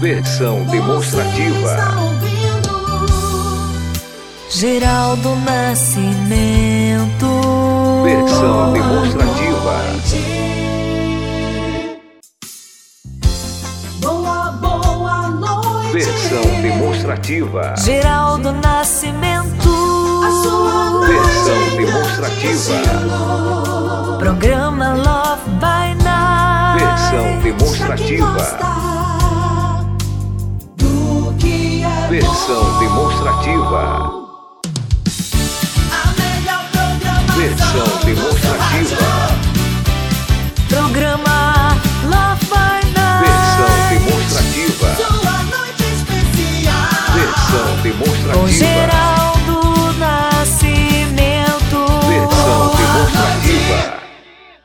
Versão demonstrativa. Geraldo Nascimento. Versão demonstrativa. Boa noite. Versão demonstrativa. Geraldo Nascimento. Versão demonstrativa. Programa Love by Night. Versão demonstrativa. Versão demonstrativa. Versão demonstrativa.